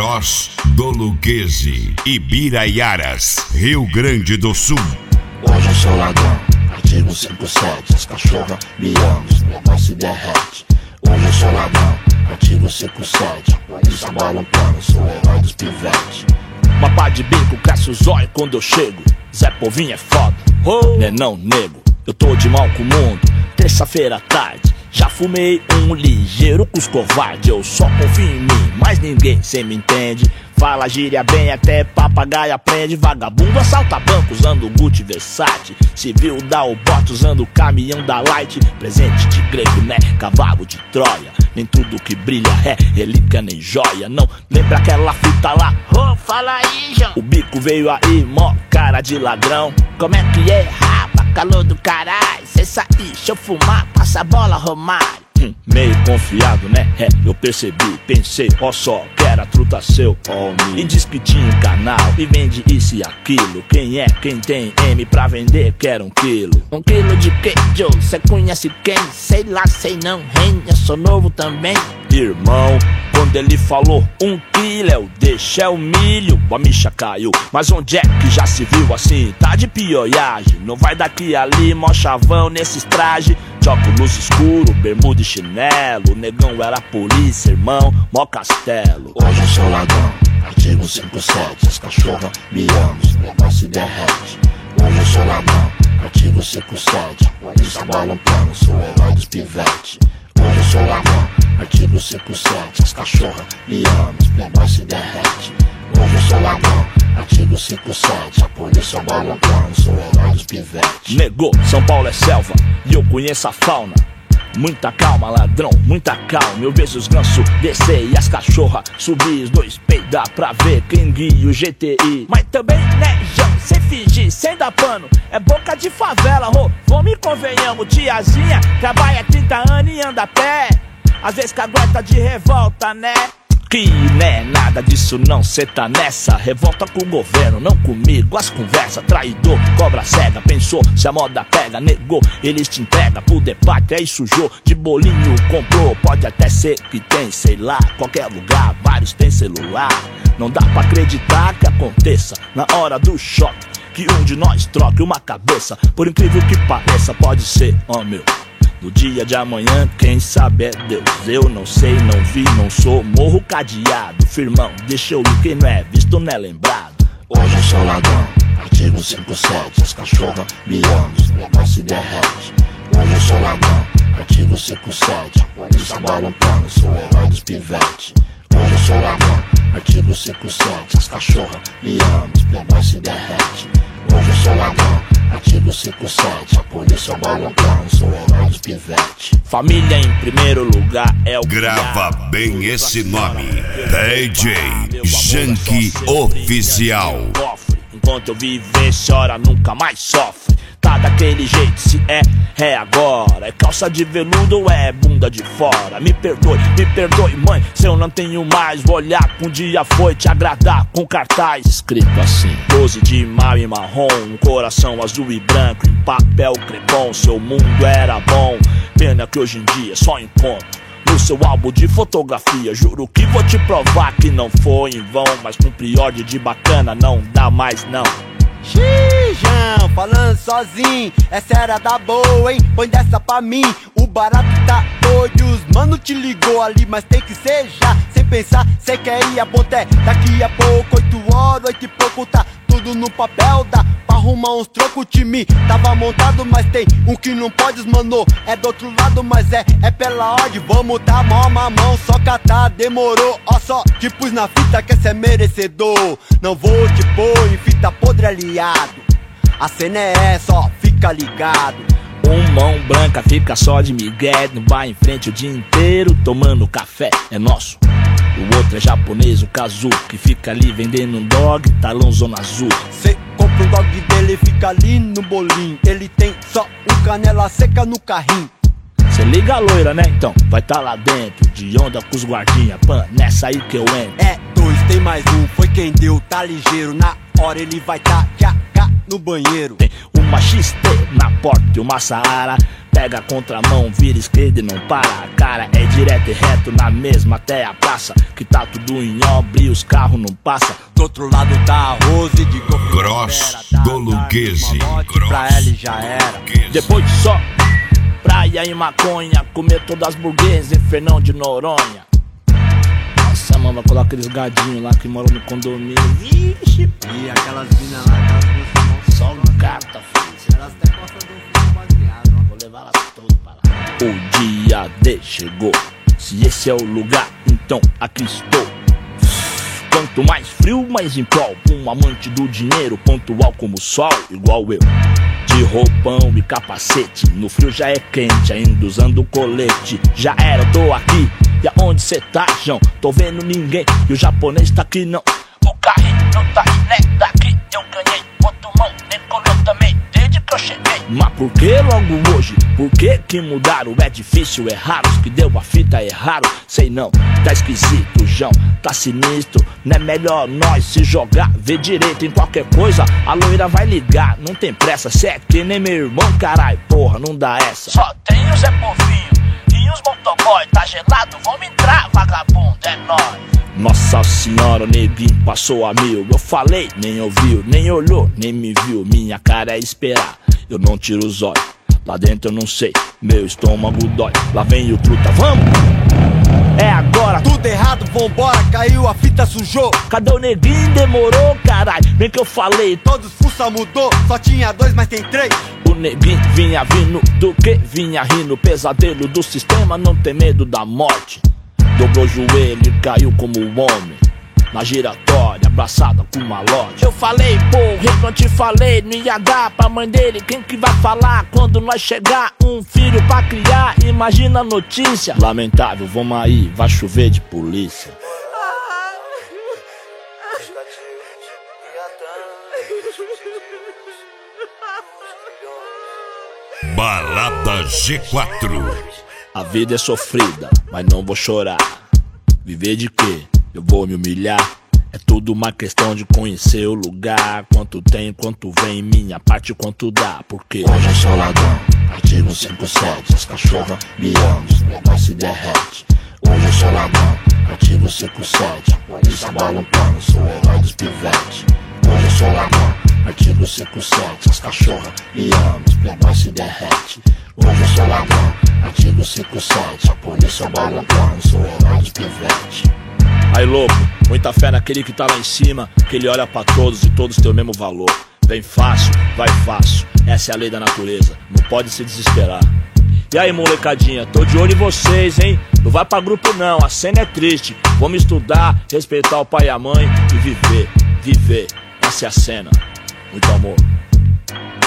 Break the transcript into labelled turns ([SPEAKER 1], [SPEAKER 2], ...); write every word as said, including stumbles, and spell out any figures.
[SPEAKER 1] Oroz, Doluguese, Ibiraiaras, Rio Grande do Sul.
[SPEAKER 2] Hoje eu sou ladrão, artigo cinquenta e sete, as cachorras me amam, os negócios se derrete. Hoje eu sou ladrão, artigo cinquenta e sete, polícia balançando, sou o herói dos pivetes.
[SPEAKER 3] Uma pá de bico, cresce os olhos quando eu chego. Zé Povinho é foda, oh. Né não, nego, eu tô de mal com o mundo. Terça-feira à tarde, já fumei um ligeiro com os covardes. Eu só confio em mim, mas ninguém cê me entende. Fala gíria bem, até papagaio aprende. Vagabundo assalta banco usando Gucci Versace. Civil dá o bote usando o caminhão da Light. Presente de grego, né? Cavalo de Troia. Nem tudo que brilha é relíquia nem joia. Não lembra aquela fita lá? Oh, fala aí, João. O bico veio aí, mó cara de ladrão. Como é que é, rapa? Calor do caralho. Cê sair, deixa eu fumar, passa a bola, Romário. Hum, meio confiado, né? É, eu percebi, pensei, ó só, que era truta seu, homem. E diz que tinha um canal e vende isso e aquilo. Quem é, quem tem M pra vender, quer um quilo. Um quilo de quê, Joe? Cê conhece quem? Sei lá, sei não, hein? Eu sou novo também. Irmão, quando ele falou um quilo, é o deixa é o milho. A micha caiu, mas onde é que já se viu assim? Tá de pioiagem, não vai daqui ali, mó chavão nesses trajes. Óculos escuro, bermuda e chinelo. O negão era polícia, irmão, mó castelo.
[SPEAKER 2] Hoje eu sou ladrão, artigo cinquenta e sete, as cachorras me amam, os negócios se derrete. Hoje eu sou ladrão, artigo cinquenta e sete, polícia balançando, sou o herói dos pivetes. Hoje eu sou ladrão, artigo cinquenta e sete, as cachorras me amam, os negócios se derrete. Hoje eu sou ladrão, artigo cinquenta e sete, a polícia balançando, sou o herói dos pivetes.
[SPEAKER 3] Negou, São Paulo é selva e eu conheço a fauna. Muita calma, ladrão, muita calma. Eu vejo os gansos descer e as cachorras subir. Os dois peidar pra ver quem guia o G T I. Mas também, né, João, sem fingir, sem dar pano. É boca de favela, ô, vamos e convenhamos. Tiazinha trabalha trinta anos e anda a pé. Às vezes cagueta de revolta, né? Que né, nada disso não, cê tá nessa. Revolta com o governo, não comigo. As conversas, traidor, cobra cega. Pensou, se a moda pega, negou. Eles te entregam pro debate, aí sujou. De bolinho comprou, pode até ser que tem, sei lá. Qualquer lugar, vários tem celular. Não dá pra acreditar que aconteça na hora do choque, que um de nós troque uma cabeça. Por incrível que pareça, pode ser, ó, oh, meu. No dia de amanhã, quem sabe é Deus. Eu não sei, não vi, não sou. Morro cadeado, firmão, deixa eu ir. Quem não é visto não é lembrado.
[SPEAKER 2] Hoje eu sou ladrão, artigo cinquenta e sete, as cachorras me amam, os negócios se derrete. Hoje eu sou ladrão, artigo cinquenta e sete, a polícia balançando, sou o herói dos pivetes. Hoje eu sou ladrão, artigo cinquenta e sete, as cachorras me amam, os negócios se derrete. Hoje eu sou ladrão, artigo cinquenta e sete, a polícia balançando, sou o herói dos pivetes.
[SPEAKER 3] Família em primeiro lugar é o
[SPEAKER 1] Grava bem esse nome, D J Janky Oficial.
[SPEAKER 3] Enquanto eu viver, chora, nunca mais sofre. Tá daquele jeito, se é, é agora. É calça de veludo ou é bunda de fora? Me perdoe, me perdoe, mãe, se eu não tenho mais. Vou olhar que um dia foi te agradar com cartaz escrito assim: doze de maio em marrom, um coração azul e branco em papel crepom. Seu mundo era bom, pena que hoje em dia só encontro no seu álbum de fotografia. Juro que vou te provar que não foi em vão, mas com priorde de bacana não dá mais não.
[SPEAKER 4] Xijão, falando sozinho, essa era da boa, hein? Põe dessa pra mim, o barato tá doido. Os mano te ligou ali, mas tem que ser já. Sem pensar, cê quer ir a ponté daqui a pouco, oito horas, oito e pouco, tá tudo no papel. Dá pra arrumar uns trocos, o time tava montado, mas tem um que não pode, mano. É do outro lado, mas é, é pela ordem. Vamos dar mó mamão, só catar, demorou. Ó só, te pus na fita que cê é merecedor. Não vou te pôr em fita podre aliado. A cena é essa, ó, fica ligado.
[SPEAKER 3] Um mão branca fica só de migué, não vai em frente o dia inteiro tomando café, é nosso. O outro é japonês, o Kazu, que fica ali vendendo um dog, talão zona azul.
[SPEAKER 4] Cê compra um dog dele, fica ali no bolinho. Ele tem só um canela seca no carrinho.
[SPEAKER 3] Cê liga a loira, né? Então vai tá lá dentro, de onda com os guardinha, pan, nessa aí que eu entro.
[SPEAKER 4] É dois, tem mais um, foi quem deu, tá ligeiro. Na hora ele vai tá já cá no banheiro.
[SPEAKER 3] Tem uma X T na porta e uma Saara pega a contramão, vira esquerda e não para. Cara, é direto e reto na mesma até a praça, que tá tudo em obra e os carros não passam.
[SPEAKER 4] Do outro lado tá a Rose de Golfe.
[SPEAKER 1] Gross do Luquezzi.
[SPEAKER 4] Pra ela já era.
[SPEAKER 3] Depois de só praia e maconha, comer todas as burguesas em Fernão de Noronha. Nossa, mano, vai colocar aqueles gadinhos lá que moram no condomínio. Vixe,
[SPEAKER 4] e aquelas minas lá, aquelas duas
[SPEAKER 3] só no gata, filho.
[SPEAKER 4] Elas até gostam do filho baseado, ó.
[SPEAKER 3] Vou levar elas todas para lá. O dia D chegou. Se esse é o lugar, então aqui estou. Quanto mais frio, mais em prol. Um amante do dinheiro, pontual como o sol, igual eu. De roupão e capacete, no frio já é quente, ainda usando colete. Já era, eu tô aqui. E aonde cê tá, João? Tô vendo ninguém. E o japonês tá aqui não. O carrinho não tá aí, né? Daqui eu ganhei. Outro mão, nem colou também, desde que eu cheguei. Mas por que logo hoje? Por que que mudaram? É difícil, é raro. Os que deu a fita é raro. Sei não, tá esquisito, João. Tá sinistro, não é melhor nós se jogar. Vê direito em qualquer coisa, a loira vai ligar. Não tem pressa, cê é que nem meu irmão, carai. Porra, não dá essa. Só tem o Zé Povinho e os motoboy. Tá gelado, vamos entrar, vagabundo, é nóis. Nossa senhora, o neguinho passou a mil. Eu falei, nem ouviu, nem olhou, nem me viu. Minha cara é esperar, eu não tiro os olhos. Lá dentro eu não sei, meu estômago dói. Lá vem o truta, vamos! É agora!
[SPEAKER 4] Tudo errado, vambora, caiu, a fita sujou.
[SPEAKER 3] Cadê o neguinho? Demorou, caralho. Bem que eu falei,
[SPEAKER 4] todos fuça mudou, só tinha dois, mas tem três.
[SPEAKER 3] O neguinho vinha vindo do que? Vinha rindo, pesadelo do sistema, não tem medo da morte. Dobrou o joelho e caiu como um homem na giratória, abraçada com uma lote. Eu falei, porra, não te falei, não ia dar pra mãe dele. Quem que vai falar quando nós chegar? Um filho pra criar, imagina a notícia. Lamentável, vamos aí, vai chover de polícia.
[SPEAKER 1] Balada G quatro.
[SPEAKER 3] A vida é sofrida, mas não vou chorar. Viver de quê? Eu vou me humilhar. É tudo uma questão de conhecer o lugar. Quanto tem, quanto vem, minha parte, quanto dá. Porque
[SPEAKER 2] hoje eu sou ladrão, artigo cinquenta e sete. As cachorras me amam, os negócios se derrete. Hoje eu sou ladrão, artigo cinquenta e sete. Polícia balançando, sou o herói dos pivetes. Hoje eu sou ladrão, artigo cinquenta e sete. As cachorras me amam, os negócios se derrete. Hoje eu sou ladrão, artigo cinquenta e sete. A polícia balançando, sou o herói dos pivetes.
[SPEAKER 3] Aí louco, muita fé naquele que tá lá em cima, que ele olha pra todos e todos têm o mesmo valor. Vem fácil, vai fácil, essa é a lei da natureza, não pode se desesperar. E aí molecadinha, tô de olho em vocês, hein? Não vai pra grupo não, a cena é triste. Vamos estudar, respeitar o pai e a mãe e viver, viver, essa é a cena. Muito amor.